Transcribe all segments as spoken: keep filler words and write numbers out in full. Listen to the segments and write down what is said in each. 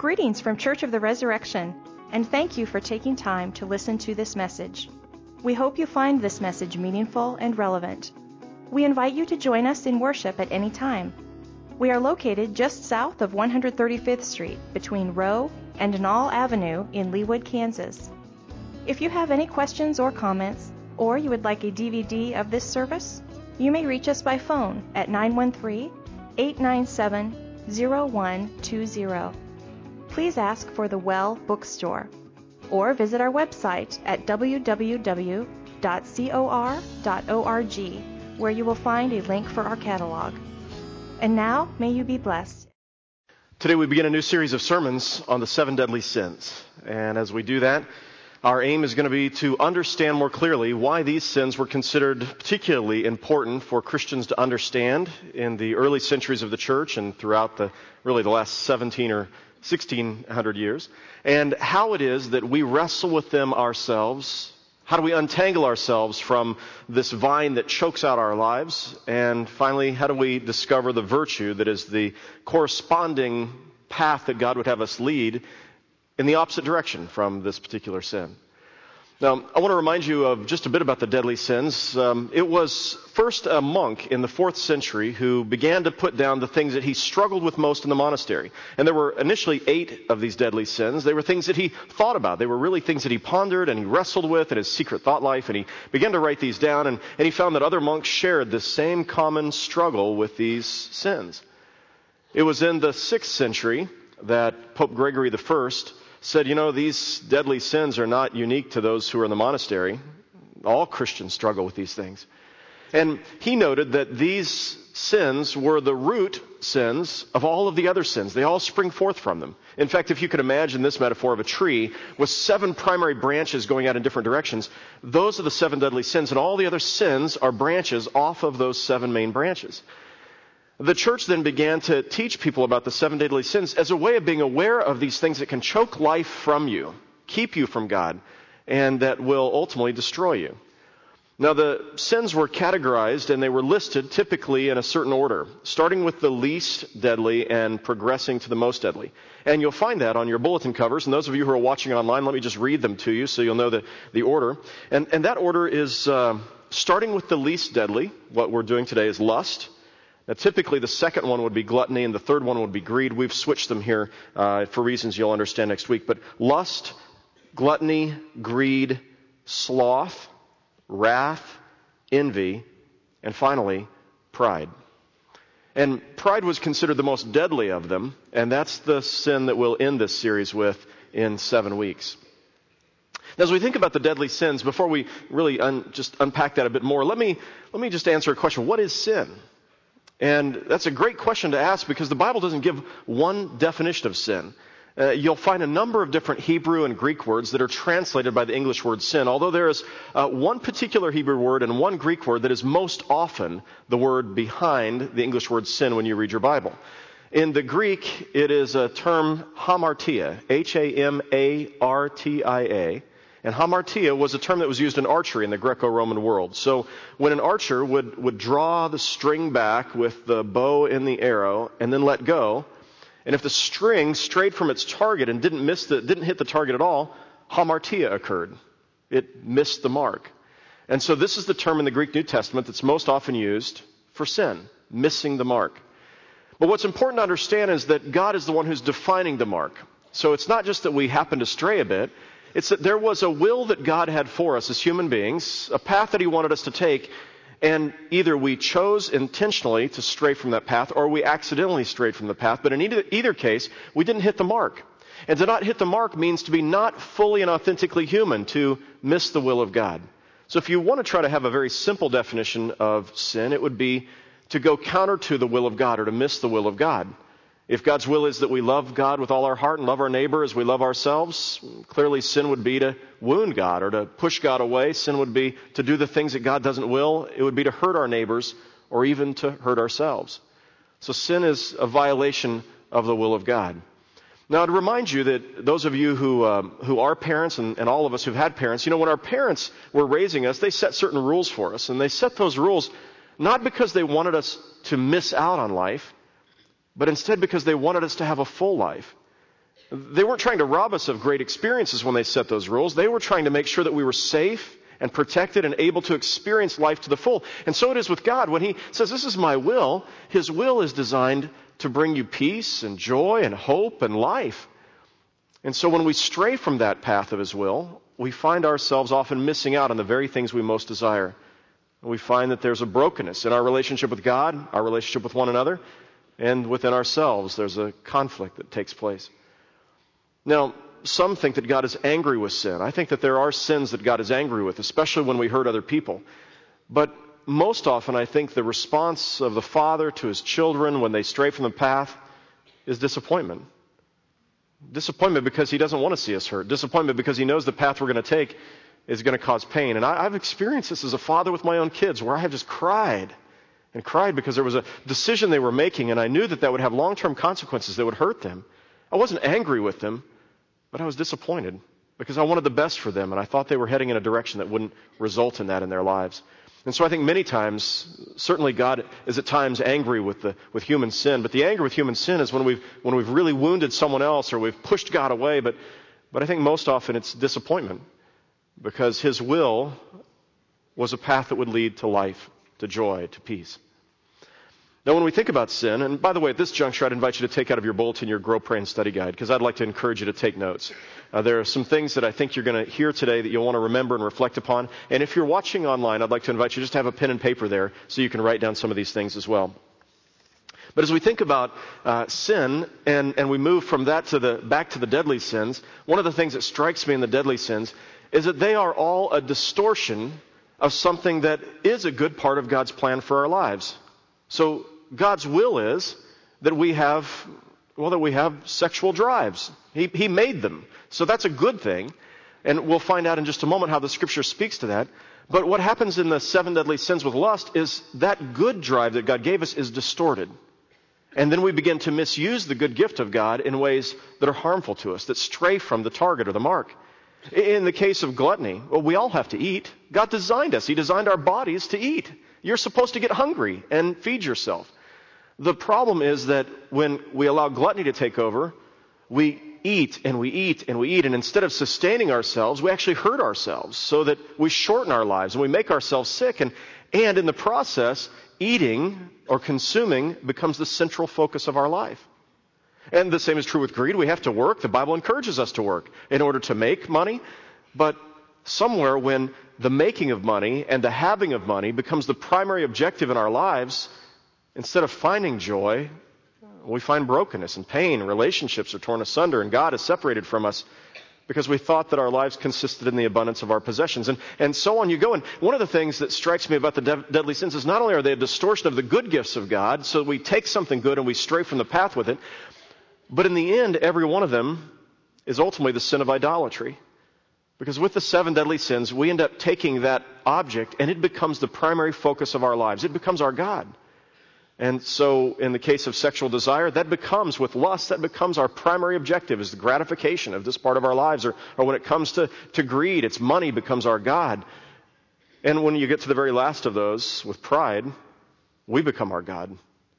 Greetings from Church of the Resurrection, and thank you for taking time to listen to this message. We hope you find this message meaningful and relevant. We invite you to join us in worship at any time. We are located just south of one hundred thirty-fifth Street between Rowe and Knoll Avenue in Leawood, Kansas. If you have any questions or comments, or you would like a D V D of this service, you may reach us by phone at nine one three, eight nine seven, zero one two zero. Please ask for the Well Bookstore, or visit our website at w w w dot cor dot org, where you will find a link for our catalog. And now, may you be blessed. Today we begin a new series of sermons on the seven deadly sins. And as we do that, our aim is going to be to understand more clearly why these sins were considered particularly important for Christians to understand in the early centuries of the church and throughout the really the last seventeen or sixteen hundred years, and how it is that we wrestle with them ourselves. How do we untangle ourselves from this vine that chokes out our lives? And finally, how do we discover the virtue that is the corresponding path that God would have us lead in the opposite direction from this particular sin? Now, I want to remind you of just a bit about the deadly sins. Um, it was first a monk in the fourth century who began to put down the things that he struggled with most in the monastery. And there were initially eight of these deadly sins. They were things that he thought about. They were really things that he pondered and he wrestled with in his secret thought life. And he began to write these down. And, and he found that other monks shared this same common struggle with these sins. It was in the sixth century that Pope Gregory the First said, you know, these deadly sins are not unique to those who are in the monastery. All Christians struggle with these things. And he noted that these sins were the root sins of all of the other sins. They all spring forth from them. In fact, if you could imagine this metaphor of a tree with seven primary branches going out in different directions, those are the seven deadly sins, and all the other sins are branches off of those seven main branches. The church then began to teach people about the seven deadly sins as a way of being aware of these things that can choke life from you, keep you from God, and that will ultimately destroy you. Now, the sins were categorized and they were listed typically in a certain order, starting with the least deadly and progressing to the most deadly. And you'll find that on your bulletin covers. And those of you who are watching online, let me just read them to you so you'll know the, the order. And, and that order is uh, starting with the least deadly. What we're doing today is lust. Now, typically, the second one would be gluttony, and the third one would be greed. We've switched them here uh, for reasons you'll understand next week. But lust, gluttony, greed, sloth, wrath, envy, and finally, pride. And pride was considered the most deadly of them, and that's the sin that we'll end this series with in seven weeks. Now, as we think about the deadly sins, before we really un- just unpack that a bit more, let me let me just answer a question. What is sin? And that's a great question to ask because the Bible doesn't give one definition of sin. Uh, you'll find a number of different Hebrew and Greek words that are translated by the English word sin, although there is uh, one particular Hebrew word and one Greek word that is most often the word behind the English word sin when you read your Bible. In the Greek, it is a term hamartia, H A M A R T I A. And hamartia was a term that was used in archery in the Greco-Roman world. So when an archer would, would draw the string back with the bow and the arrow and then let go, and if the string strayed from its target and didn't miss the, didn't hit the target at all, hamartia occurred. It missed the mark. And so this is the term in the Greek New Testament that's most often used for sin, missing the mark. But what's important to understand is that God is the one who's defining the mark. So it's not just that we happen to stray a bit. It's that there was a will that God had for us as human beings, a path that He wanted us to take, and either we chose intentionally to stray from that path or we accidentally strayed from the path. But in either, either case, we didn't hit the mark. And to not hit the mark means to be not fully and authentically human, to miss the will of God. So if you want to try to have a very simple definition of sin, it would be to go counter to the will of God or to miss the will of God. If God's will is that we love God with all our heart and love our neighbor as we love ourselves, clearly sin would be to wound God or to push God away. Sin would be to do the things that God doesn't will. It would be to hurt our neighbors or even to hurt ourselves. So sin is a violation of the will of God. Now, to remind you that those of you who uh, who are parents and, and all of us who've had parents, you know, when our parents were raising us, they set certain rules for us. And they set those rules not because they wanted us to miss out on life, but instead because they wanted us to have a full life. They weren't trying to rob us of great experiences when they set those rules. They were trying to make sure that we were safe and protected and able to experience life to the full. And so it is with God. When he says, this is my will, his will is designed to bring you peace and joy and hope and life. And so when we stray from that path of his will, we find ourselves often missing out on the very things we most desire. And we find that there's a brokenness in our relationship with God, our relationship with one another, and within ourselves. There's a conflict that takes place. Now, some think that God is angry with sin. I think that there are sins that God is angry with, especially when we hurt other people. But most often, I think the response of the Father to his children when they stray from the path is disappointment. Disappointment because he doesn't want to see us hurt. Disappointment because he knows the path we're going to take is going to cause pain. And I, I've experienced this as a father with my own kids, where I have just cried and cried because there was a decision they were making, and I knew that that would have long-term consequences that would hurt them. I wasn't angry with them, but I was disappointed because I wanted the best for them, and I thought they were heading in a direction that wouldn't result in that in their lives. And so I think many times, certainly God is at times angry with the with human sin, but the anger with human sin is when we've when we've really wounded someone else or we've pushed God away. But but I think most often it's disappointment, because his will was a path that would lead to life, to joy, to peace. Now, when we think about sin, and by the way, at this juncture, I'd invite you to take out of your bulletin your Grow, Pray, and Study Guide, because I'd like to encourage you to take notes. Uh, there are some things that I think you're going to hear today that you'll want to remember and reflect upon. And if you're watching online, I'd like to invite you just to have a pen and paper there so you can write down some of these things as well. But as we think about uh, sin, and, and we move from that to the back to the deadly sins, one of the things that strikes me in the deadly sins is that they are all a distortion of something that is a good part of God's plan for our lives. So God's will is that we have, well, that we have sexual drives. He, he made them. So that's a good thing. And we'll find out in just a moment how the Scripture speaks to that. But what happens in the seven deadly sins with lust is that good drive that God gave us is distorted. And then we begin to misuse the good gift of God in ways that are harmful to us, that stray from the target or the mark. In the case of gluttony, well, we all have to eat. God designed us. He designed our bodies to eat. You're supposed to get hungry and feed yourself. The problem is that when we allow gluttony to take over, we eat and we eat and we eat, and instead of sustaining ourselves, we actually hurt ourselves so that we shorten our lives and we make ourselves sick. And, and in the process, eating or consuming becomes the central focus of our life. And the same is true with greed. We have to work. The Bible encourages us to work in order to make money. But somewhere when the making of money and the having of money becomes the primary objective in our lives, instead of finding joy, we find brokenness and pain. Relationships are torn asunder, and God is separated from us because we thought that our lives consisted in the abundance of our possessions. And, and so on you go. And one of the things that strikes me about the de- deadly sins is not only are they a distortion of the good gifts of God, so we take something good and we stray from the path with it, but in the end, every one of them is ultimately the sin of idolatry. Because with the seven deadly sins, we end up taking that object and it becomes the primary focus of our lives. It becomes our God. And so in the case of sexual desire, that becomes, with lust, that becomes our primary objective, is the gratification of this part of our lives. Or, or when it comes to, to greed, it's money becomes our God. And when you get to the very last of those, with pride, we become our God.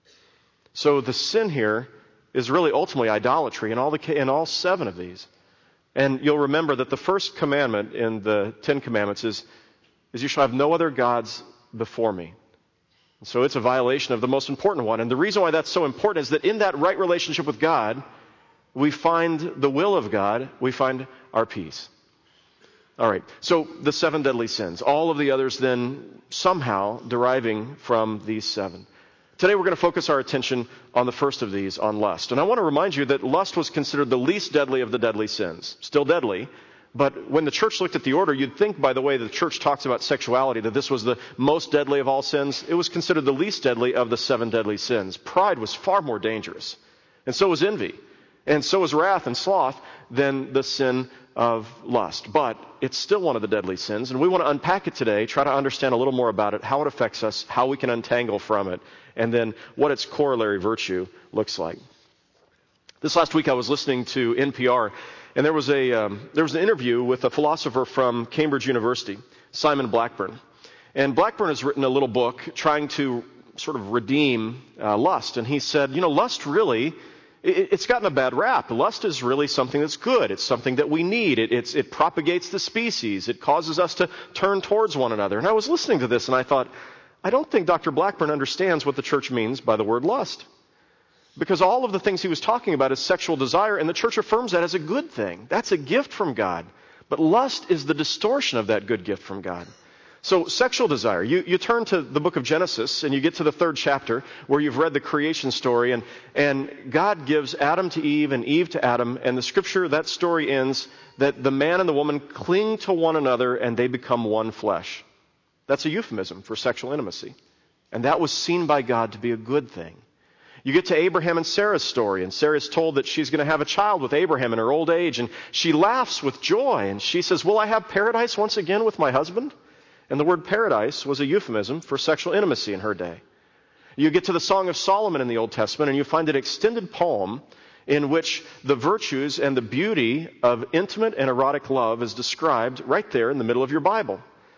So the sin here is really ultimately idolatry in all the in all seven of these. And you'll remember that the first commandment in the Ten Commandments is, is you shall have no other gods before me. So it's a violation of the most important one. And the reason why that's so important is that in that right relationship with God, we find the will of God, we find our peace. All right, so the seven deadly sins, all of the others then somehow deriving from these seven. Today we're going to focus our attention on the first of these, on lust. And I want to remind you that lust was considered the least deadly of the deadly sins. Still deadly, but when the church looked at the order, you'd think by the way the church talks about sexuality that this was the most deadly of all sins. It was considered the least deadly of the seven deadly sins. Pride was far more dangerous, and so was envy, and so was wrath and sloth than the sin of lust. But it's still one of the deadly sins, and we want to unpack it today, try to understand a little more about it, how it affects us, how we can untangle from it, and then what its corollary virtue looks like. This last week I was listening to N P R, and there was a um, there was an interview with a philosopher from Cambridge University, Simon Blackburn. And Blackburn has written a little book trying to sort of redeem uh, lust. And he said, you know, lust really it, it's gotten a bad rap. Lust is really something that's good. It's something that we need. It, it's, it propagates the species. It causes us to turn towards one another. And I was listening to this and I thought, I don't think Doctor Blackburn understands what the church means by the word lust. Because all of the things he was talking about is sexual desire, and the church affirms that as a good thing. That's a gift from God. But lust is the distortion of that good gift from God. So sexual desire, you, you turn to the book of Genesis and you get to the third chapter where you've read the creation story, and, and God gives Adam to Eve and Eve to Adam, and the scripture, that story ends that the man and the woman cling to one another and they become one flesh. That's a euphemism for sexual intimacy. And that was seen by God to be a good thing. You get to Abraham and Sarah's story, and Sarah's told that she's going to have a child with Abraham in her old age, and she laughs with joy, and she says, will I have paradise once again with my husband? And the word paradise was a euphemism for sexual intimacy in her day. You get to the Song of Solomon in the Old Testament, and you find an extended poem in which the virtues and the beauty of intimate and erotic love is described right there in the middle of your Bible.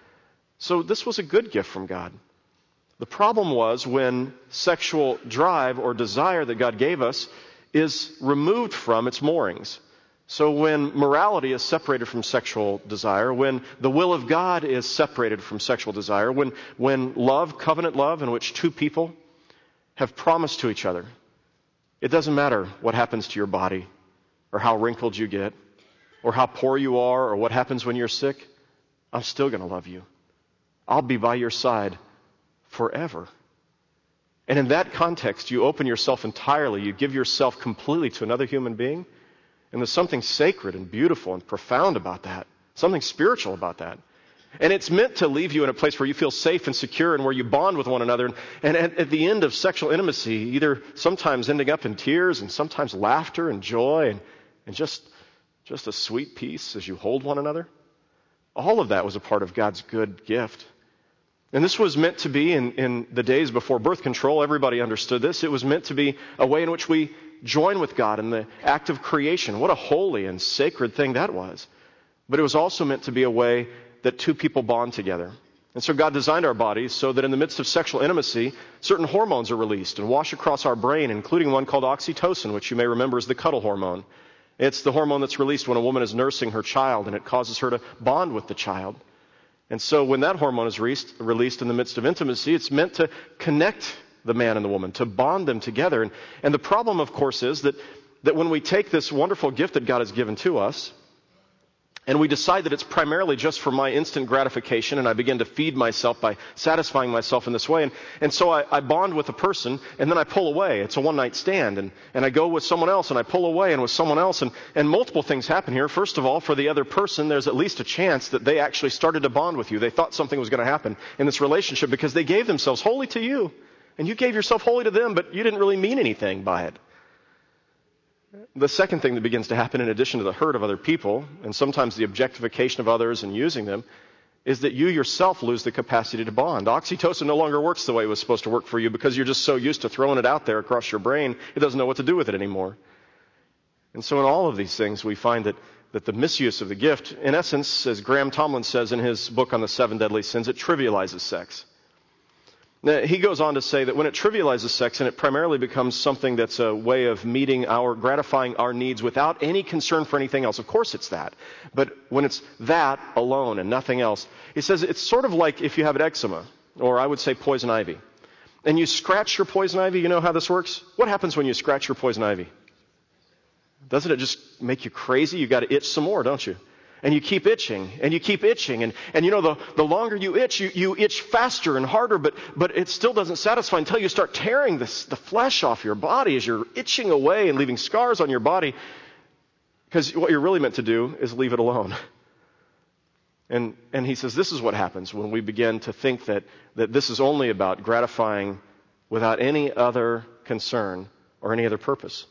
So this was a good gift from God. The problem was when sexual drive or desire that God gave us is removed from its moorings. So when morality is separated from sexual desire, when the will of God is separated from sexual desire, when, when love, covenant love, in which two people have promised to each other, it doesn't matter what happens to your body or how wrinkled you get or how poor you are or what happens when you're sick, I'm still going to love you. I'll be by your side forever. And in that context, you open yourself entirely. You give yourself completely to another human being. And there's something sacred and beautiful and profound about that. Something spiritual about that. And it's meant to leave you in a place where you feel safe and secure and where you bond with one another. And, and at, at the end of sexual intimacy, either sometimes ending up in tears and sometimes laughter and joy and, and just, just a sweet peace as you hold one another. All of that was a part of God's good gift. And this was meant to be, in, in the days before birth control, everybody understood this. It was meant to be a way in which we join with God in the act of creation. What a holy and sacred thing that was. But it was also meant to be a way that two people bond together. And so God designed our bodies so that in the midst of sexual intimacy, certain hormones are released and wash across our brain, including one called oxytocin, which you may remember is the cuddle hormone. It's the hormone that's released when a woman is nursing her child, and it causes her to bond with the child. And so when that hormone is re- released in the midst of intimacy, it's meant to connect the man and the woman, to bond them together. And, and the problem, of course, is that, that when we take this wonderful gift that God has given to us, and we decide that it's primarily just for my instant gratification, and I begin to feed myself by satisfying myself in this way. And, and so I, I bond with a person, and then I pull away. It's a one-night stand. And, and I go with someone else, and I pull away, and with someone else. And, and multiple things happen here. First of all, for the other person, there's at least a chance that they actually started to bond with you. They thought something was going to happen in this relationship because they gave themselves wholly to you. And you gave yourself wholly to them, but you didn't really mean anything by it. The second thing that begins to happen, in addition to the hurt of other people, and sometimes the objectification of others and using them, is that you yourself lose the capacity to bond. Oxytocin no longer works the way it was supposed to work for you because you're just so used to throwing it out there across your brain, it doesn't know what to do with it anymore. And so in all of these things, we find that, that the misuse of the gift, in essence, as Graham Tomlin says in his book on the seven deadly sins, it trivializes sex. Now, he goes on to say that when it trivializes sex and it primarily becomes something that's a way of meeting our, gratifying our needs without any concern for anything else, of course it's that. But when it's that alone and nothing else, he says it's sort of like if you have an eczema, or I would say poison ivy, and you scratch your poison ivy. You know how this works? What happens when you scratch your poison ivy? Doesn't it just make you crazy? You got to itch some more, don't you? And you keep itching, and you keep itching, and, and you know, the, the longer you itch, you, you itch faster and harder, but, but it still doesn't satisfy until you start tearing this, the flesh off your body as you're itching away and leaving scars on your body, because what you're really meant to do is leave it alone. And, and he says this is what happens when we begin to think that, that this is only about gratifying without any other concern or any other purpose.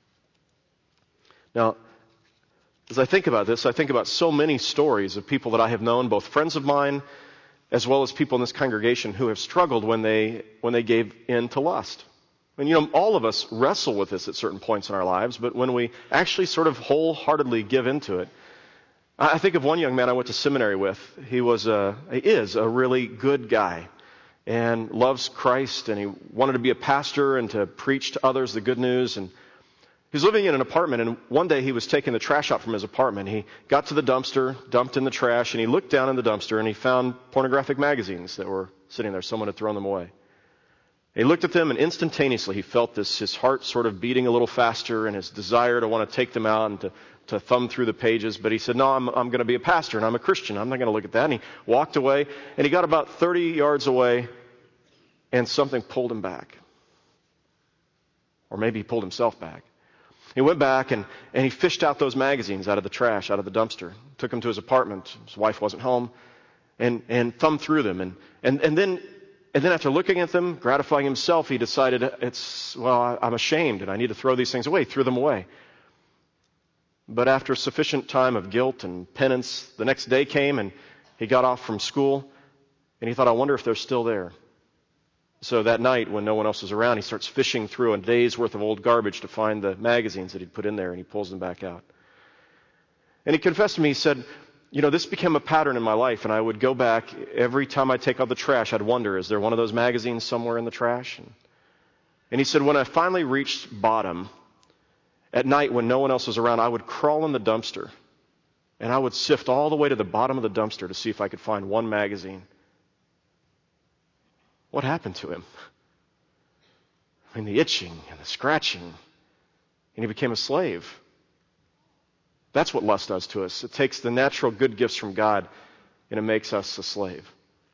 Now, as I think about this, I think about so many stories of people that I have known, both friends of mine as well as people in this congregation who have struggled when they when they gave in to lust. And you know, all of us wrestle with this at certain points in our lives, but when we actually sort of wholeheartedly give into it, I think of one young man I went to seminary with. He was a, he is a really good guy and loves Christ, and he wanted to be a pastor and to preach to others the good news. And He was living in an apartment, and one day he was taking the trash out from his apartment. He got to the dumpster, dumped in the trash, and he looked down in the dumpster, and he found pornographic magazines that were sitting there. Someone had thrown them away. He looked at them, and instantaneously he felt this, his heart sort of beating a little faster, and his desire to want to take them out and to, to thumb through the pages. But he said, no, I'm, I'm going to be a pastor, and I'm a Christian. I'm not going to look at that. And he walked away, and he got about thirty yards away, and something pulled him back. Or maybe he pulled himself back. He went back and, and he fished out those magazines out of the trash, out of the dumpster, took them to his apartment. His wife wasn't home, and, and thumbed through them. And, and, and then, and then after looking at them, gratifying himself, he decided, it's, well, I'm ashamed and I need to throw these things away. He threw them away. But after sufficient time of guilt and penance, the next day came and he got off from school and he thought, I wonder if they're still there. So that night, when no one else was around, he starts fishing through a day's worth of old garbage to find the magazines that he'd put in there, and he pulls them back out. And he confessed to me, he said, you know, this became a pattern in my life, and I would go back every time I'd take out the trash, I'd wonder, is there one of those magazines somewhere in the trash? And, and he said, when I finally reached bottom, at night when no one else was around, I would crawl in the dumpster, and I would sift all the way to the bottom of the dumpster to see if I could find one magazine. What happened to him? I mean, the itching and the scratching, and he became a slave. That's what lust does to us. It takes the natural good gifts from God, and it makes us a slave.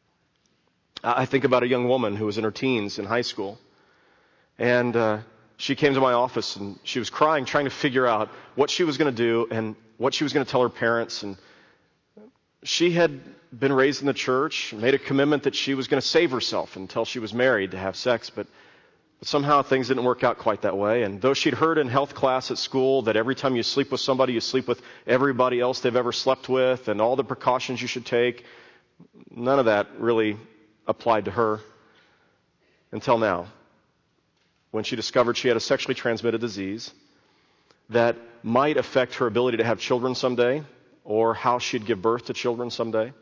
I think about a young woman who was in her teens in high school, and uh, she came to my office, and she was crying, trying to figure out what she was going to do and what she was going to tell her parents. And she had been raised in the church, made a commitment that she was going to save herself until she was married to have sex, but, but somehow things didn't work out quite that way. And though she'd heard in health class at school that every time you sleep with somebody, you sleep with everybody else they've ever slept with, and all the precautions you should take, none of that really applied to her until now, when she discovered she had a sexually transmitted disease that might affect her ability to have children someday, or how she'd give birth to children someday.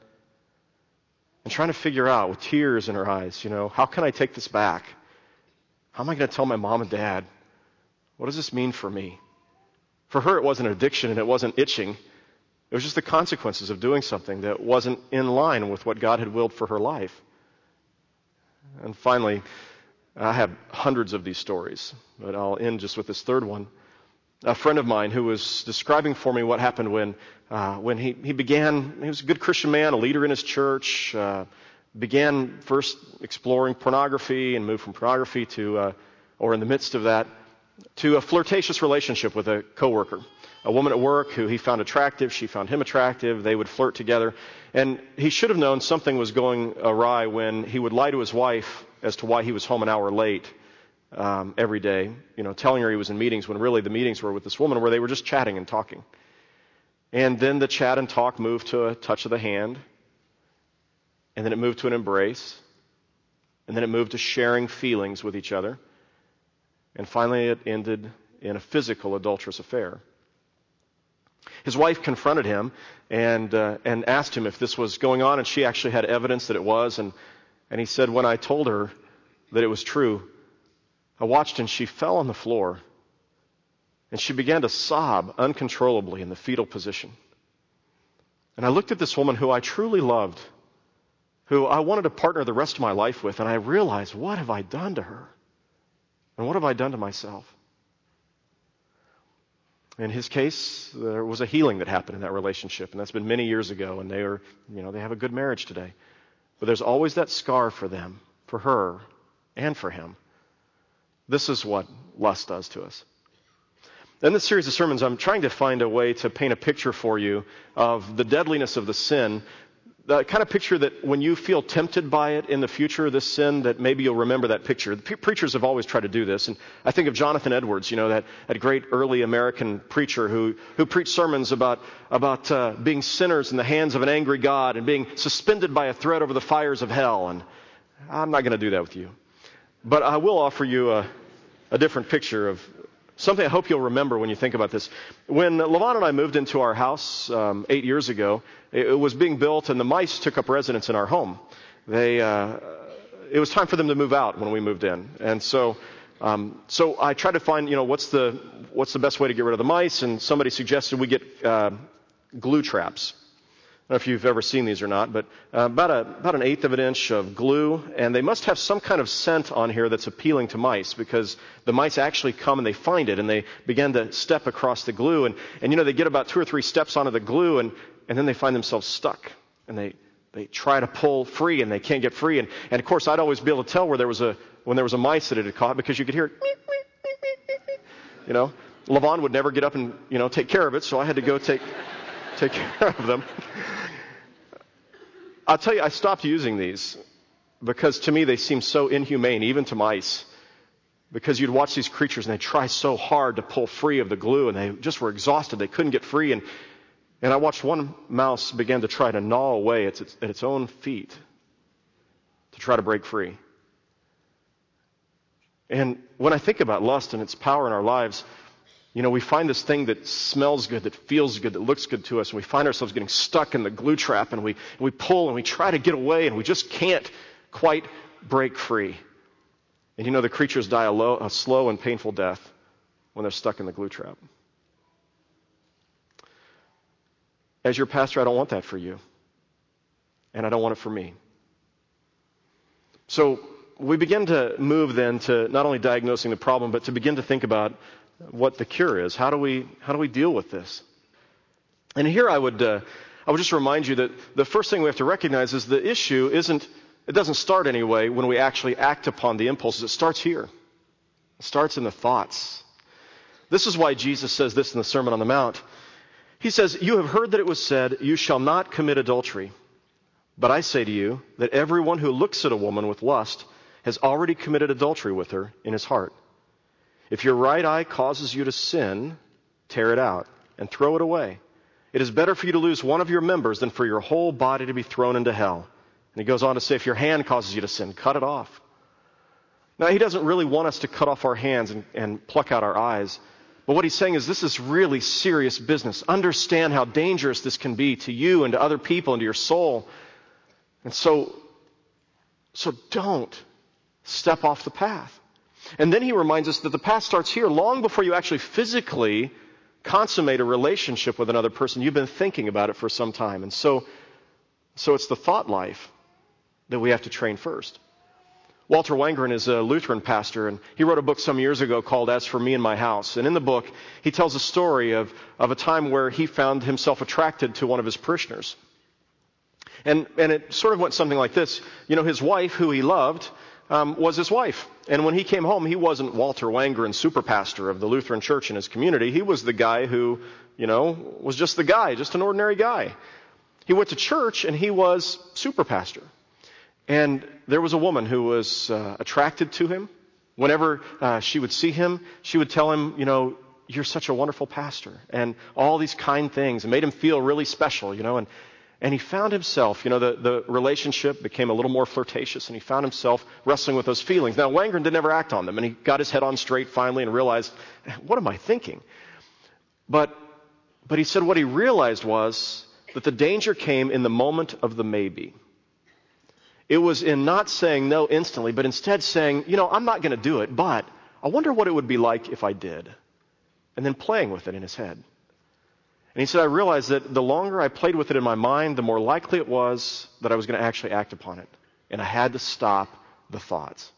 And trying to figure out, with tears in her eyes, you know, how can I take this back? How am I going to tell my mom and dad? What does this mean for me? For her, it wasn't an addiction and it wasn't itching. It was just the consequences of doing something that wasn't in line with what God had willed for her life. And finally, I have hundreds of these stories, but I'll end just with this third one. A friend of mine who was describing for me what happened when uh, when he, he began, he was a good Christian man, a leader in his church, uh, began first exploring pornography and moved from pornography to, uh, or in the midst of that, to a flirtatious relationship with a coworker. A woman at work who he found attractive, she found him attractive, they would flirt together. And he should have known something was going awry when he would lie to his wife as to why he was home an hour late. Um, every day, you know, telling her he was in meetings when really the meetings were with this woman where they were just chatting and talking. And then the chat and talk moved to a touch of the hand, and then it moved to an embrace, and then it moved to sharing feelings with each other, and finally it ended in a physical adulterous affair. His wife confronted him and uh, and asked him if this was going on, and she actually had evidence that it was, and, and he said, when I told her that it was true, I watched and she fell on the floor and she began to sob uncontrollably in the fetal position. And I looked at this woman who I truly loved, who I wanted to partner the rest of my life with, and I realized, what have I done to her? And what have I done to myself? In his case, there was a healing that happened in that relationship, and that's been many years ago, and they are, you know, they have a good marriage today. But there's always that scar for them, for her, and for him. This is what lust does to us. In this series of sermons, I'm trying to find a way to paint a picture for you of the deadliness of the sin, the kind of picture that when you feel tempted by it in the future, this sin, that maybe you'll remember that picture. The pre- preachers have always tried to do this, and I think of Jonathan Edwards, you know, that, that great early American preacher who, who preached sermons about, about uh, being sinners in the hands of an angry God and being suspended by a thread over the fires of hell. And I'm not going to do that with you. But I will offer you a, a different picture of something I hope you'll remember when you think about this. When Levon and I moved into our house um, eight years ago, it, it was being built and the mice took up residence in our home. They, uh, it was time for them to move out when we moved in. And so, um, so I tried to find, you know, what's the what's the best way to get rid of the mice, and somebody suggested we get uh, glue traps. I don't know if you've ever seen these or not, but uh, about, a, about an eighth of an inch of glue, and they must have some kind of scent on here that's appealing to mice, because the mice actually come and they find it, and they begin to step across the glue, and, and you know, they get about two or three steps onto the glue, and, and then they find themselves stuck, and they, they try to pull free, and they can't get free, and, and of course, I'd always be able to tell where there was a, when there was a mice that it had caught, because you could hear it, you know. Levon would never get up and, you know, take care of it, so I had to go take, take care of them. I'll tell you, I stopped using these because to me they seem so inhumane, even to mice. Because you'd watch these creatures and they try so hard to pull free of the glue, and they just were exhausted. They couldn't get free. And, and I watched one mouse begin to try to gnaw away at its, at its own feet to try to break free. And when I think about lust and its power in our lives, you know, we find this thing that smells good, that feels good, that looks good to us, and we find ourselves getting stuck in the glue trap, and we, and we pull and we try to get away, and we just can't quite break free. And you know, the creatures die a, low, a slow and painful death when they're stuck in the glue trap. As your pastor, I don't want that for you, and I don't want it for me. So we begin to move then to not only diagnosing the problem, but to begin to think about what the cure is. How do we how do we deal with this? And here I would uh, I would just remind you that the first thing we have to recognize is the issue isn't it doesn't start anyway when we actually act upon the impulses. It starts here. It starts in the thoughts. This is why Jesus says this in the Sermon on the Mount. He says, "You have heard that it was said, 'You shall not commit adultery.' But I say to you that everyone who looks at a woman with lust has already committed adultery with her in his heart. If your right eye causes you to sin, tear it out and throw it away. It is better for you to lose one of your members than for your whole body to be thrown into hell." And he goes on to say, if your hand causes you to sin, cut it off. Now, he doesn't really want us to cut off our hands and, and pluck out our eyes. But what he's saying is this is really serious business. Understand how dangerous this can be to you and to other people and to your soul. And so, so don't step off the path. And then he reminds us that the path starts here. Long before you actually physically consummate a relationship with another person, you've been thinking about it for some time. And so, so it's the thought life that we have to train first. Walter Wangerin is a Lutheran pastor, and he wrote a book some years ago called As for Me and My House. And in the book, he tells a story of, of a time where he found himself attracted to one of his parishioners. And, and it sort of went something like this. You know, his wife, who he loved, Um, was his wife. And when he came home, he wasn't Walter Wangerin, super pastor of the Lutheran church in his community. He was the guy who, you know, was just the guy, just an ordinary guy. He went to church and he was super pastor. And there was a woman who was uh, attracted to him. Whenever uh, she would see him, she would tell him, you know, "You're such a wonderful pastor," and all these kind things, and made him feel really special, you know, and And he found himself, you know, the, the relationship became a little more flirtatious, and he found himself wrestling with those feelings. Now, Wangerin did never act on them, and he got his head on straight finally and realized, what am I thinking? But, but he said what he realized was that the danger came in the moment of the maybe. It was in not saying no instantly, but instead saying, you know, I'm not going to do it, but I wonder what it would be like if I did. And then playing with it in his head. And he said, I realized that the longer I played with it in my mind, the more likely it was that I was going to actually act upon it. And I had to stop the thoughts.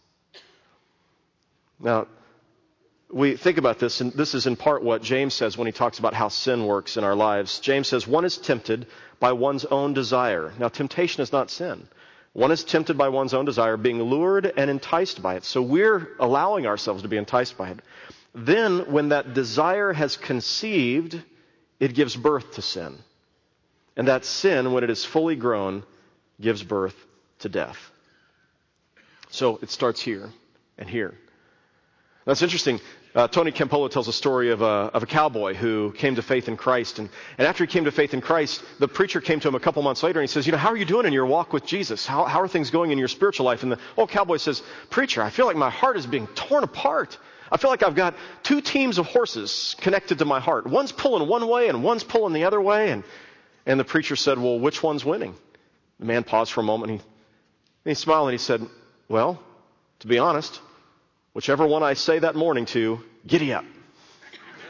Now, we think about this, and this is in part what James says when he talks about how sin works in our lives. James says, one is tempted by one's own desire. Now, temptation is not sin. One is tempted by one's own desire, being lured and enticed by it. So we're allowing ourselves to be enticed by it. Then, when that desire has conceived, it gives birth to sin. And that sin, when it is fully grown, gives birth to death. So it starts here and here. That's interesting. Uh, Tony Campolo tells a story of a, of a cowboy who came to faith in Christ. And, and after he came to faith in Christ, the preacher came to him a couple months later and he says, you know, how are you doing in your walk with Jesus? How, how are things going in your spiritual life? And the old cowboy says, preacher, I feel like my heart is being torn apart. I feel like I've got two teams of horses connected to my heart. One's pulling one way and one's pulling the other way. And, and the preacher said, well, which one's winning? The man paused for a moment. And he, and he smiled and he said, well, to be honest, whichever one I say that morning to, giddy up.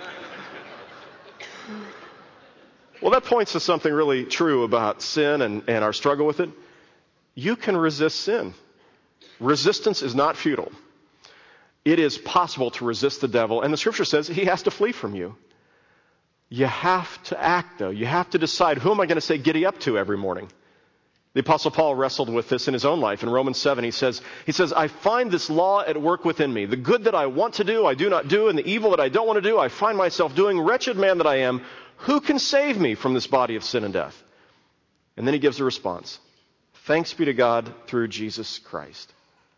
Well, that points to something really true about sin and, and our struggle with it. You can resist sin. Resistance is not futile. It is possible to resist the devil, and the scripture says he has to flee from you. You have to act, though. You have to decide, who am I going to say giddy up to every morning? The Apostle Paul wrestled with this in his own life. In Romans seven, he says, he says, I find this law at work within me. The good that I want to do, I do not do, and the evil that I don't want to do, I find myself doing. Wretched man that I am, who can save me from this body of sin and death? And then he gives a response. Thanks be to God through Jesus Christ.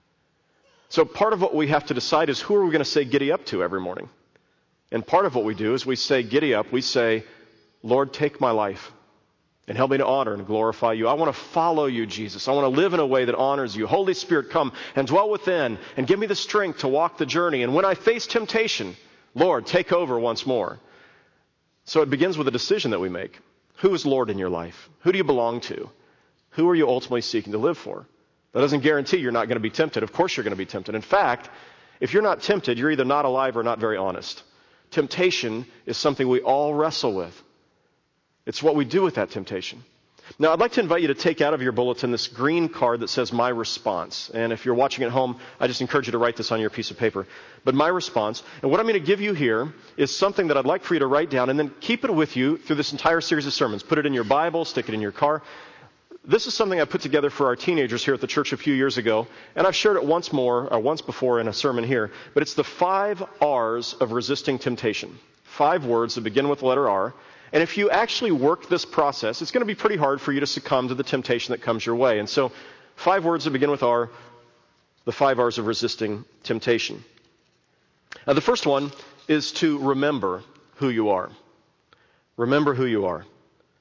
So part of what we have to decide is, who are we going to say giddy up to every morning? And part of what we do is we say giddy up, we say, Lord, take my life and help me to honor and glorify you. I want to follow you, Jesus. I want to live in a way that honors you. Holy Spirit, come and dwell within and give me the strength to walk the journey. And when I face temptation, Lord, take over once more. So it begins with a decision that we make. Who is Lord in your life? Who do you belong to? Who are you ultimately seeking to live for? That doesn't guarantee you're not going to be tempted. Of course you're going to be tempted. In fact, if you're not tempted, you're either not alive or not very honest. Temptation is something we all wrestle with. It's what we do with that temptation. Now, I'd like to invite you to take out of your bulletin this green card that says My Response. And if you're watching at home, I just encourage you to write this on your piece of paper. But My Response. And what I'm going to give you here is something that I'd like for you to write down and then keep it with you through this entire series of sermons. Put it in your Bible, stick it in your car. This is something I put together for our teenagers here at the church a few years ago, and I've shared it once more, or once before in a sermon here, but it's the five R's of resisting temptation. Five words that begin with the letter R, and if you actually work this process, it's going to be pretty hard for you to succumb to the temptation that comes your way. And so, five words that begin with R, the five R's of resisting temptation. Now, the first one is to remember who you are. Remember who you are.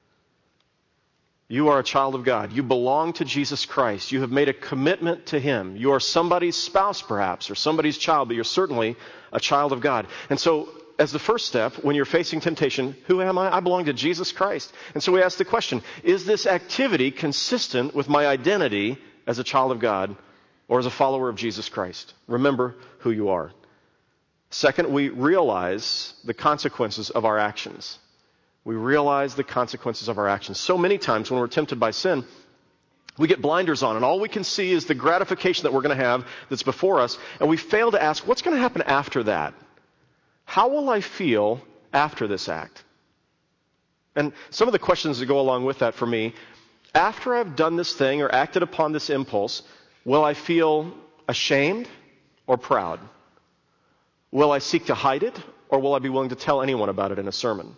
You are a child of God. You belong to Jesus Christ. You have made a commitment to Him. You are somebody's spouse, perhaps, or somebody's child, but you're certainly a child of God. And so, as the first step, when you're facing temptation, who am I? I belong to Jesus Christ. And so we ask the question, is this activity consistent with my identity as a child of God or as a follower of Jesus Christ? Remember who you are. Second, we realize the consequences of our actions. We realize the consequences of our actions. So many times when we're tempted by sin, we get blinders on, and all we can see is the gratification that we're going to have that's before us, and we fail to ask, what's going to happen after that? How will I feel after this act? And some of the questions that go along with that for me, after I've done this thing or acted upon this impulse, will I feel ashamed or proud? Will I seek to hide it, or will I be willing to tell anyone about it in a sermon?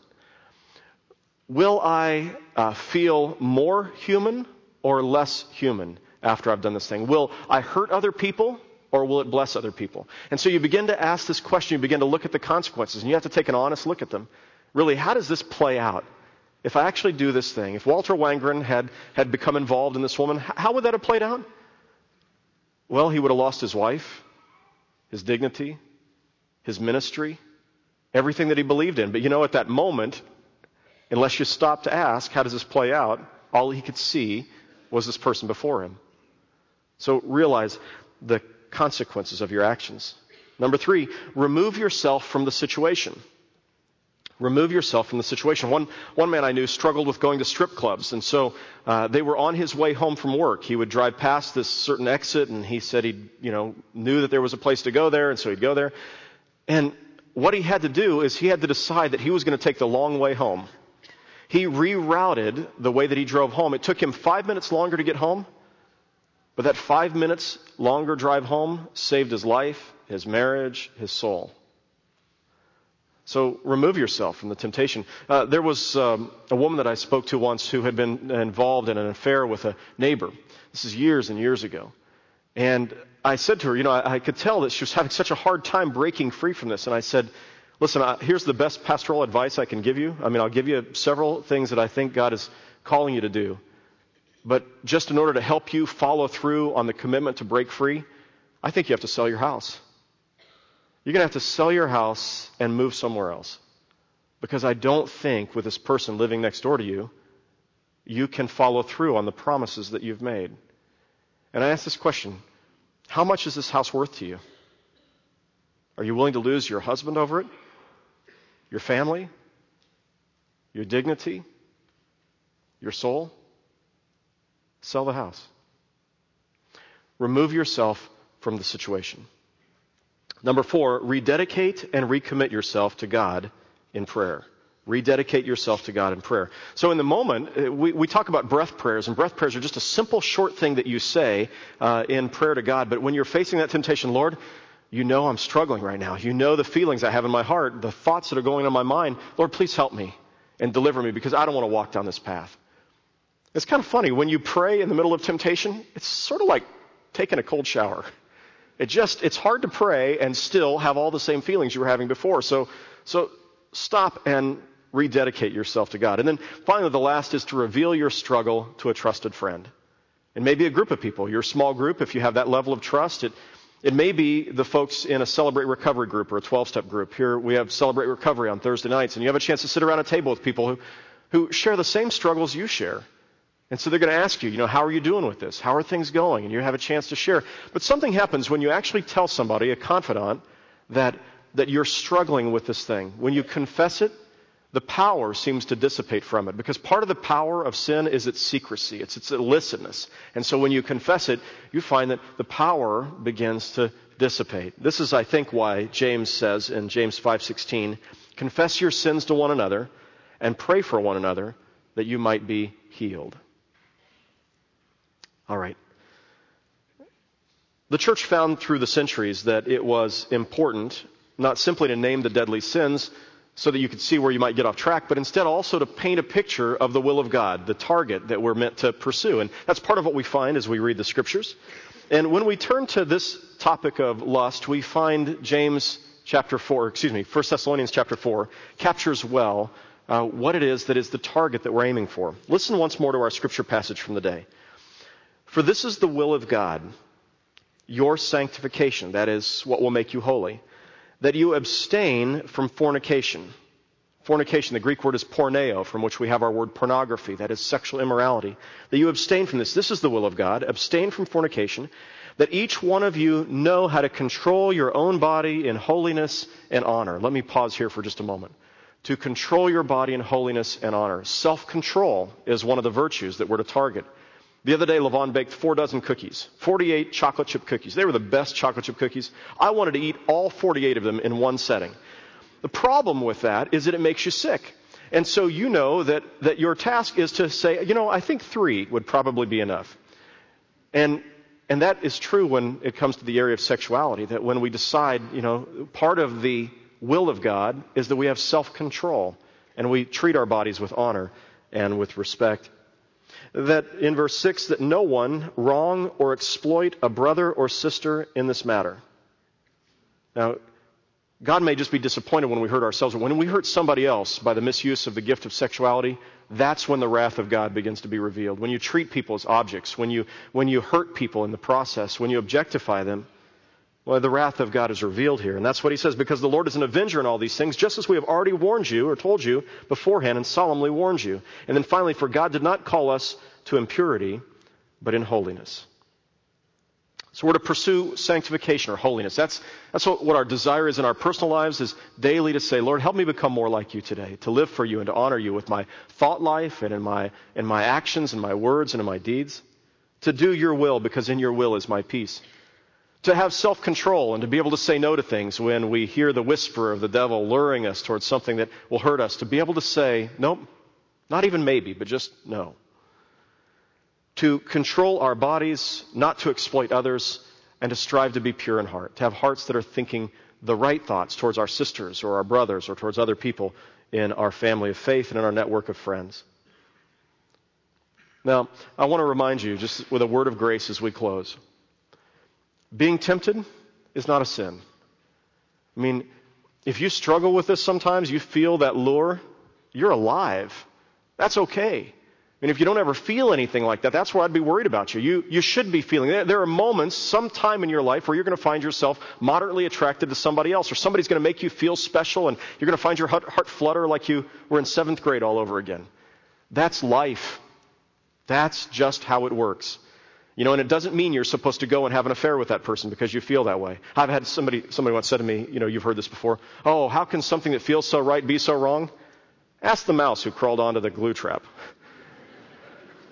Will I uh, feel more human or less human after I've done this thing? Will I hurt other people or will it bless other people? And so you begin to ask this question, you begin to look at the consequences, and you have to take an honest look at them. Really, how does this play out? If I actually do this thing, if Walter Wangerin had, had become involved in this woman, how would that have played out? Well, he would have lost his wife, his dignity, his ministry, everything that he believed in. But you know, at that moment, unless you stop to ask, how does this play out? All he could see was this person before him. So realize the consequences of your actions. Number three, remove yourself from the situation. Remove yourself from the situation. One, one man I knew struggled with going to strip clubs, and so uh, they were on his way home from work. He would drive past this certain exit, and he said he, you know, knew that there was a place to go there, and so he'd go there. And what he had to do is he had to decide that he was going to take the long way home. He rerouted the way that he drove home. It took him five minutes longer to get home, but that five minutes longer drive home saved his life, his marriage, his soul. So remove yourself from the temptation. Uh, there was um, a woman that I spoke to once who had been involved in an affair with a neighbor. This is years and years ago. And I said to her, you know, I, I could tell that she was having such a hard time breaking free from this. And I said, listen, uh, here's the best pastoral advice I can give you. I mean, I'll give you several things that I think God is calling you to do. But just in order to help you follow through on the commitment to break free, I think you have to sell your house. You're going to have to sell your house and move somewhere else. Because I don't think with this person living next door to you, you can follow through on the promises that you've made. And I ask this question, how much is this house worth to you? Are you willing to lose your husband over it? Your family? Your dignity? your soul, sell the house. Remove yourself from the situation. Number four, rededicate and recommit yourself to God in prayer. Rededicate yourself to God in prayer. So in the moment, we, we talk about breath prayers, and breath prayers are just a simple, short thing that you say uh, in prayer to God. But when you're facing that temptation, Lord, you know I'm struggling right now. You know the feelings I have in my heart, the thoughts that are going on in my mind. Lord, please help me and deliver me because I don't want to walk down this path. It's kind of funny. When you pray in the middle of temptation, it's sort of like taking a cold shower. It just, it's hard to pray and still have all the same feelings you were having before. So, so stop and rededicate yourself to God. And then finally, the last is to reveal your struggle to a trusted friend. And maybe a group of people, your small group, if you have that level of trust. It, it may be the folks in a Celebrate Recovery group or a twelve-step group. Here we have Celebrate Recovery on Thursday nights, and you have a chance to sit around a table with people who, who share the same struggles you share. And so they're going to ask you, you know, how are you doing with this? How are things going? And you have a chance to share. But something happens when you actually tell somebody, a confidant, that, that you're struggling with this thing. When you confess it, the power seems to dissipate from it. Because part of the power of sin is its secrecy. It's its illicitness. And so when you confess it, you find that the power begins to dissipate. This is, I think, why James says in James five sixteen, confess your sins to one another and pray for one another that you might be healed. All right. The church found through the centuries that it was important not simply to name the deadly sins so that you could see where you might get off track, but instead also to paint a picture of the will of God, the target that we're meant to pursue. And that's part of what we find as we read the scriptures. And when we turn to this topic of lust, we find James chapter four, excuse me, First Thessalonians chapter four captures well uh, what it is that is the target that we're aiming for. Listen once more to our scripture passage from the day. For this is the will of God, your sanctification, that is what will make you holy, that you abstain from fornication. Fornication, the Greek word is porneo, from which we have our word pornography, that is sexual immorality. That you abstain from this. This is the will of God. Abstain from fornication, that each one of you know how to control your own body in holiness and honor. Let me pause here for just a moment. To control your body in holiness and honor. Self-control is one of the virtues that we're to target. The other day, Levon baked four dozen cookies, forty-eight chocolate chip cookies. They were the best chocolate chip cookies. I wanted to eat all forty-eight of them in one setting. The problem with that is that it makes you sick. And so you know that, that your task is to say, you know, I think three would probably be enough. And, and that is true when it comes to the area of sexuality, that when we decide, you know, part of the will of God is that we have self-control and we treat our bodies with honor and with respect. That in verse six, that no one wrong or exploit a brother or sister in this matter. Now, God may just be disappointed when we hurt ourselves, but when we hurt somebody else by the misuse of the gift of sexuality, that's when the wrath of God begins to be revealed. When you treat people as objects, when you, when you hurt people in the process, when you objectify them, well, the wrath of God is revealed here. And that's what he says, because the Lord is an avenger in all these things, just as we have already warned you or told you beforehand and solemnly warned you. And then finally, for God did not call us to impurity, but in holiness. So we're to pursue sanctification or holiness. That's, that's what, what our desire is in our personal lives, is daily to say, Lord, help me become more like you today, to live for you and to honor you with my thought life and in my, in my actions and my words and in my deeds. To do your will, because in your will is my peace. To have self-control and to be able to say no to things when we hear the whisper of the devil luring us towards something that will hurt us. To be able to say, nope, not even maybe, but just no. To control our bodies, not to exploit others, and to strive to be pure in heart. To have hearts that are thinking the right thoughts towards our sisters or our brothers or towards other people in our family of faith and in our network of friends. Now, I want to remind you, just with a word of grace as we close. Being tempted is not a sin. I mean, if you struggle with this sometimes, you feel that lure, you're alive. That's okay. And if you don't ever feel anything like that, that's where I'd be worried about you. You, you should be feeling that. There are moments, sometime in your life, where you're going to find yourself moderately attracted to somebody else, or somebody's going to make you feel special, and you're going to find your heart, heart flutter like you were in seventh grade all over again. That's life. That's just how it works. You know, and it doesn't mean you're supposed to go and have an affair with that person because you feel that way. I've had somebody, somebody once said to me, you know, you've heard this before, oh, how can something that feels so right be so wrong? Ask the mouse who crawled onto the glue trap.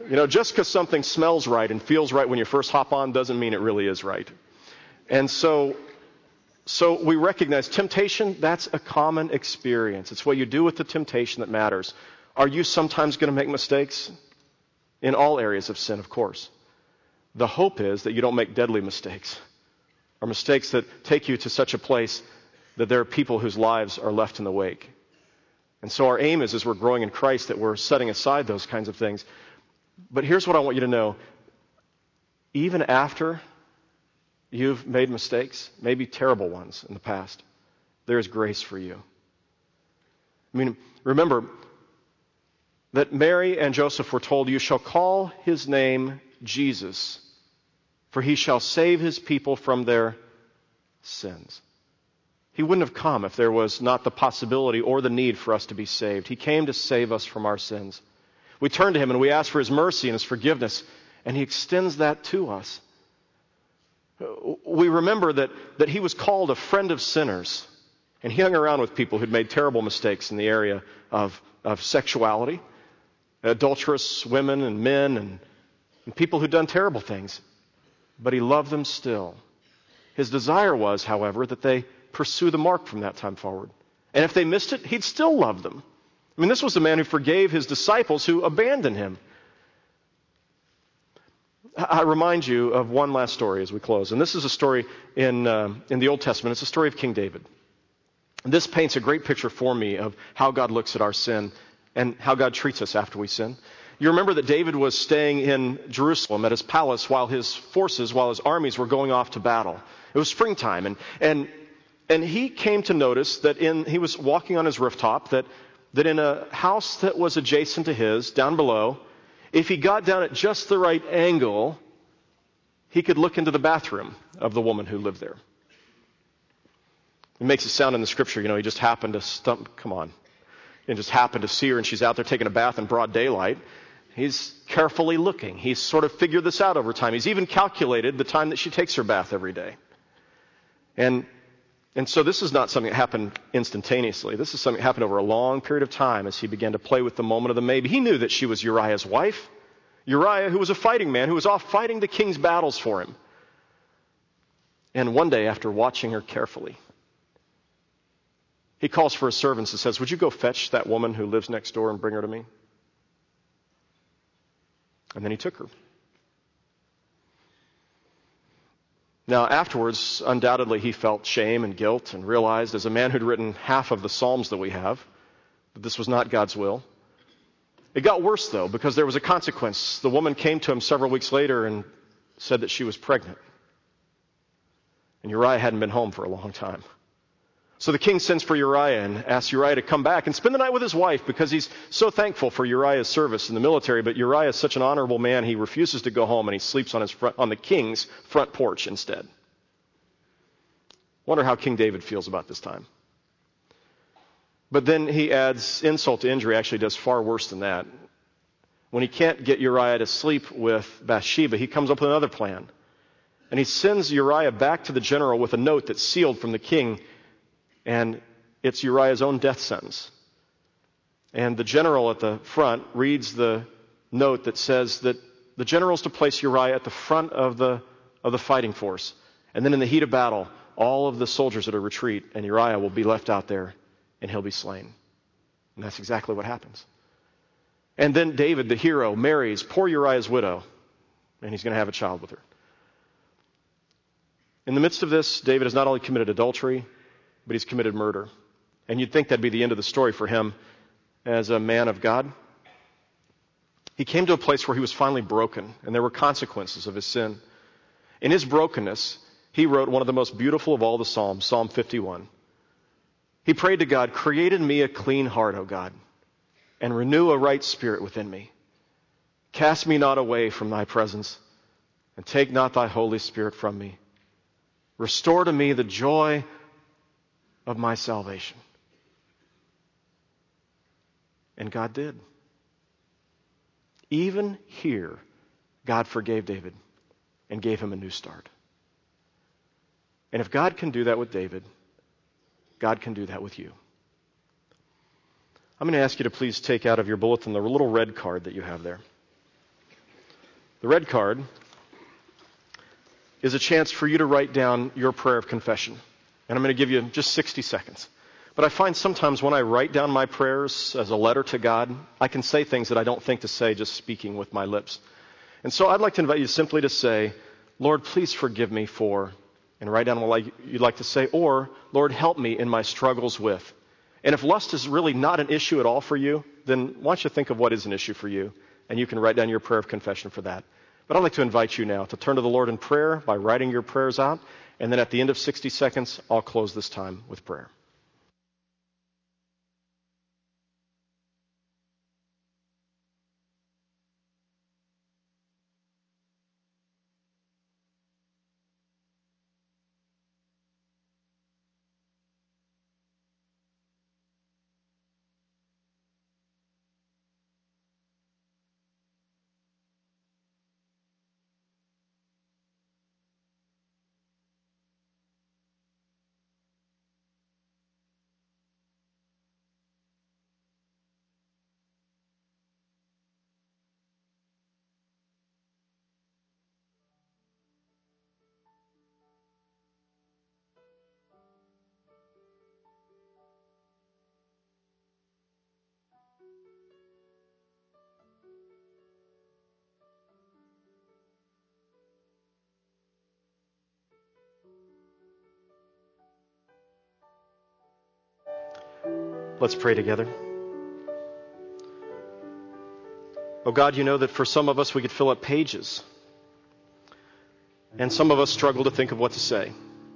You know, just because something smells right and feels right when you first hop on doesn't mean it really is right. And so, so we recognize temptation, that's a common experience. It's what you do with the temptation that matters. Are you sometimes going to make mistakes? In all areas of sin, of course. The hope is that you don't make deadly mistakes, or mistakes that take you to such a place that there are people whose lives are left in the wake. And so our aim is, as we're growing in Christ, that we're setting aside those kinds of things. But here's what I want you to know. Even after you've made mistakes, maybe terrible ones in the past, there is grace for you. I mean, remember that Mary and Joseph were told, "You shall call his name Jesus, for he shall save his people from their sins." He wouldn't have come if there was not the possibility or the need for us to be saved. He came to save us from our sins. We turn to him and we ask for his mercy and his forgiveness, and he extends that to us. We remember that, that he was called a friend of sinners, and he hung around with people who'd made terrible mistakes in the area of, of sexuality, adulterous women and men, and, and people who'd done terrible things. But he loved them still. His desire was, however, that they pursue the mark from that time forward. And if they missed it, he'd still love them. I mean, this was the man who forgave his disciples who abandoned him. I remind you of one last story as we close. And this is a story in, uh, in the Old Testament. It's a story of King David. This paints a great picture for me of how God looks at our sin and how God treats us after we sin. You remember that David was staying in Jerusalem at his palace while his forces, while his armies were going off to battle. It was springtime, and and and he came to notice that in he was walking on his rooftop that that in a house that was adjacent to his, down below, if he got down at just the right angle, he could look into the bathroom of the woman who lived there. It makes it sound in the scripture, you know, he just happened to stump, come on, and just happened to see her and she's out there taking a bath in broad daylight. He's carefully looking. He's sort of figured this out over time. He's even calculated the time that she takes her bath every day. And and so this is not something that happened instantaneously. This is something that happened over a long period of time as he began to play with the moment of the maybe. He knew that she was Uriah's wife. Uriah, who was a fighting man, who was off fighting the king's battles for him. And one day, after watching her carefully, he calls for his servants and says, "Would you go fetch that woman who lives next door and bring her to me?" And then he took her. Now, afterwards, undoubtedly, he felt shame and guilt and realized, as a man who'd written half of the Psalms that we have, that this was not God's will. It got worse, though, because there was a consequence. The woman came to him several weeks later and said that she was pregnant. And Uriah hadn't been home for a long time. So the king sends for Uriah and asks Uriah to come back and spend the night with his wife because he's so thankful for Uriah's service in the military. But Uriah is such an honorable man, he refuses to go home and he sleeps on his front, on the king's front porch instead. Wonder how King David feels about this time. But then he adds insult to injury, actually does far worse than that. When he can't get Uriah to sleep with Bathsheba, he comes up with another plan. And he sends Uriah back to the general with a note that's sealed from the king. And it's Uriah's own death sentence. And the general at the front reads the note that says that the general is to place Uriah at the front of the of the fighting force. And then in the heat of battle, all of the soldiers are to retreat, and Uriah will be left out there, and he'll be slain. And that's exactly what happens. And then David, the hero, marries poor Uriah's widow, and he's going to have a child with her. In the midst of this, David has not only committed adultery, but he's committed murder. And you'd think that'd be the end of the story for him as a man of God. He came to a place where he was finally broken, and there were consequences of his sin. In his brokenness, he wrote one of the most beautiful of all the Psalms, Psalm fifty-one. He prayed to God, "Create in me a clean heart, O God, and renew a right spirit within me. Cast me not away from thy presence, and take not thy Holy Spirit from me. Restore to me the joy of my salvation." And God did. Even here, God forgave David and gave him a new start. And if God can do that with David, God can do that with you. I'm going to ask you to please take out of your bulletin the little red card that you have there. The red card is a chance for you to write down your prayer of confession. And I'm going to give you just sixty seconds. But I find sometimes when I write down my prayers as a letter to God, I can say things that I don't think to say just speaking with my lips. And so I'd like to invite you simply to say, Lord, please forgive me for, and write down what you'd like to say, or, Lord, help me in my struggles with. And if lust is really not an issue at all for you, then why don't you think of what is an issue for you, and you can write down your prayer of confession for that. But I'd like to invite you now to turn to the Lord in prayer by writing your prayers out, and then at the end of sixty seconds, I'll close this time with prayer. Let's pray together. Oh God, you know that for some of us we could fill up pages. And some of us struggle to think of what to say.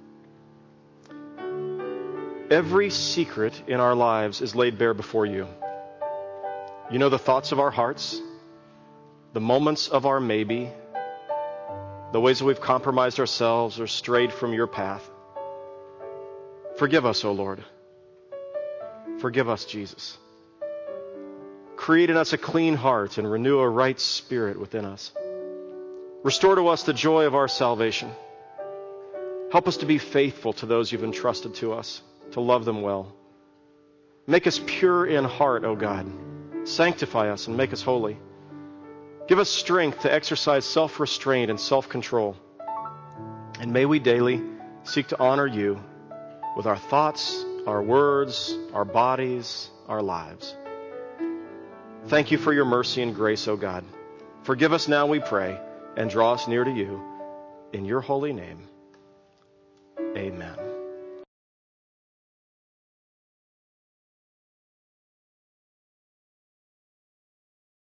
Every secret in our lives is laid bare before you. You know the thoughts of our hearts, the moments of our maybe, the ways that we've compromised ourselves or strayed from your path. Forgive us, O Lord. Forgive us, Jesus. Create in us a clean heart and renew a right spirit within us. Restore to us the joy of our salvation. Help us to be faithful to those you've entrusted to us, to love them well. Make us pure in heart, O God. Sanctify us and make us holy. Give us strength to exercise self-restraint and self-control. And may we daily seek to honor you with our thoughts, our words, our bodies, our lives. Thank you for your mercy and grace, O God. Forgive us now, we pray, and draw us near to you. In your holy name, amen.